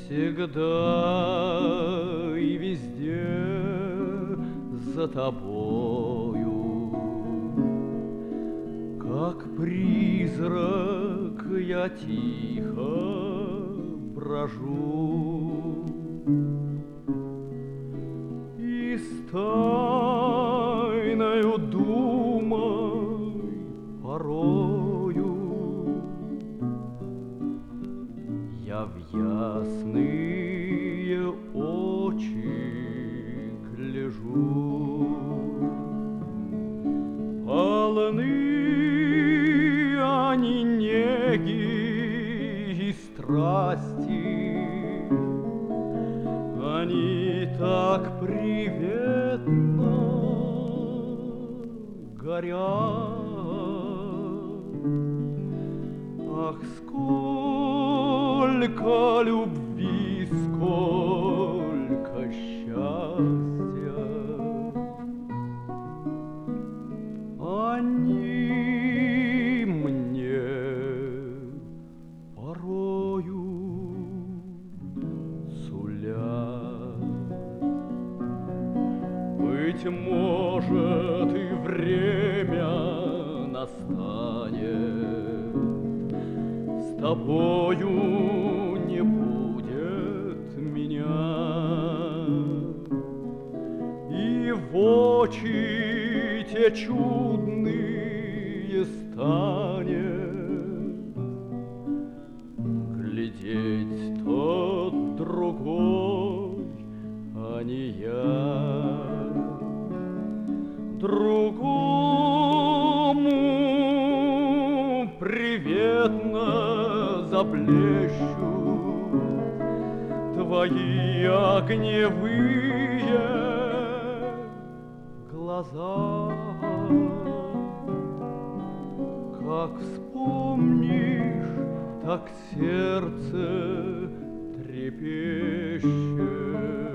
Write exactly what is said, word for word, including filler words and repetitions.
Всегда и везде за тобою, как призрак я тихо брожу, и с тайною думой порою я в ясные очи гляжу. Полны они неги и страсти, они так приветно горят. Ах, сколько любви, сколько счастья они мне порою сулят. Быть может, и время настанет, с тобою не будет меня, и в очи те чудные станет глядеть тот другой, а не я. Другому приветно заблещут твои огневые глаза. Как вспомнишь, так сердце трепещет.